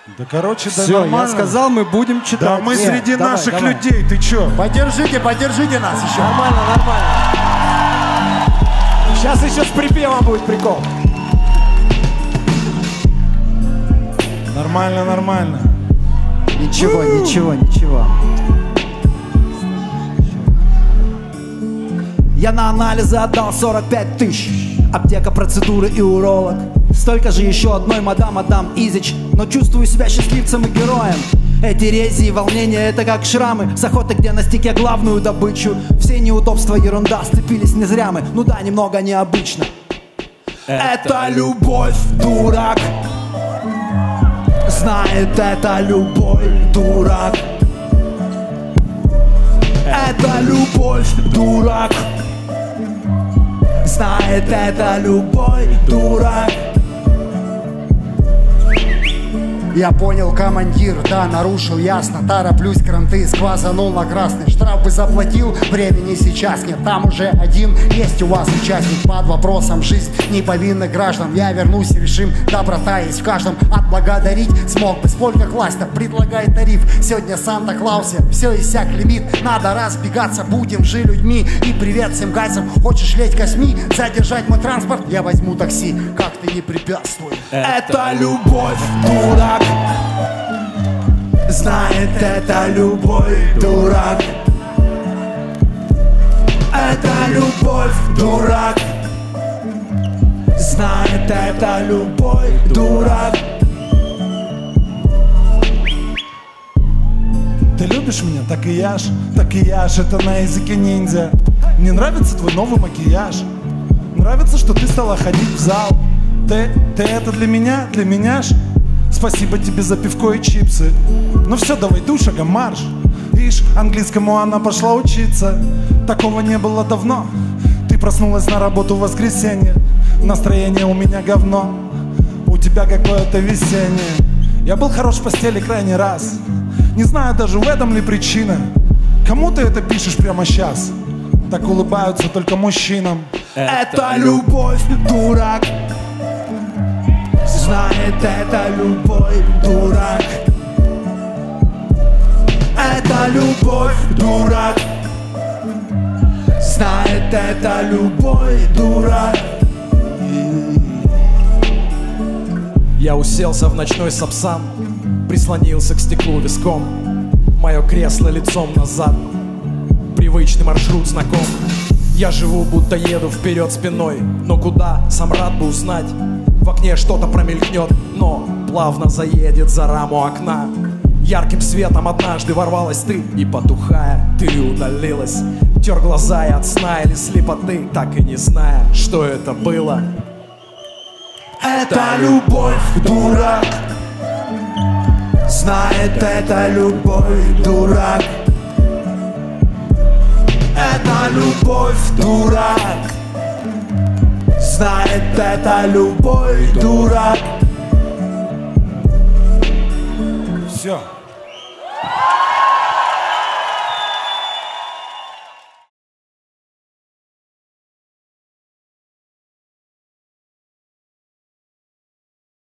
Да, короче, да, все, нормально. я сказал, мы будем читать. Да, мы среди наших людей, ты чё? Поддержите нас еще. Нормально, нормально. Сейчас еще с припевом будет прикол. Нормально, нормально. Ничего, ничего, ничего. Я на анализы отдал 45 тысяч. Аптека, процедуры и уролог. Столько же еще одной мадам Изич. Но чувствую себя счастливцем и героем. Эти рези и волнения — это как шрамы с охоты, где настиг я главную добычу. Все неудобства, ерунда, сцепились не зря мы. Ну да, немного необычно. Это любовь, дурак. Знает это любой дурак. Это любовь, дурак. Знает это любой дурак. Я понял, командир, да, нарушил, ясно. Тороплюсь, кранты, сквозанул на красный. Штраф бы заплатил, времени сейчас нет. Там уже один есть у вас участник. Под вопросом жизнь неповинных граждан. Я вернусь, решим, доброта есть в каждом. Отблагодарить смог бы, сколько класть-то, предлагает тариф. Сегодня Санта-Клаусе, все иссяк лимит. Надо разбегаться, будем же людьми. И привет всем гайцам, хочешь леть косми, задержать мой транспорт, я возьму такси. Как ты не препятствуй. Это любовь, дурак. Знает это любой дурак. Это любовь, дурак. Знает это любой дурак. Ты любишь меня, так и я ж, это на языке ниндзя. Мне нравится твой новый макияж. Нравится, что ты стала ходить в зал. Ты это для меня ж. Спасибо тебе за пивко и чипсы. Ну все, давай ты шагом марш. Ишь, английскому она пошла учиться. Такого не было давно. Ты проснулась на работу в воскресенье. Настроение у меня говно. У тебя какое-то весеннее. Я был хорош в постели крайний раз. Не знаю даже, в этом ли причина. Кому ты это пишешь прямо сейчас? Так улыбаются только мужчинам. Это любовь, дурак. Знает это любой дурак. Это любовь, дурак. Знает это любой дурак. Я уселся в ночной сапсан, прислонился к стеклу виском. Мое кресло лицом назад, привычный маршрут знаком. Я живу, будто еду вперед спиной, но куда, сам рад бы узнать. В окне что-то промелькнет, но плавно заедет за раму окна. Ярким светом однажды ворвалась ты, и потухая, ты удалилась. Тер глаза и от сна или слепоты, так и не зная, что это было. Это любовь, дурак. Знает это любой дурак. Это любовь, дурак. Знает это любой дурак. Все.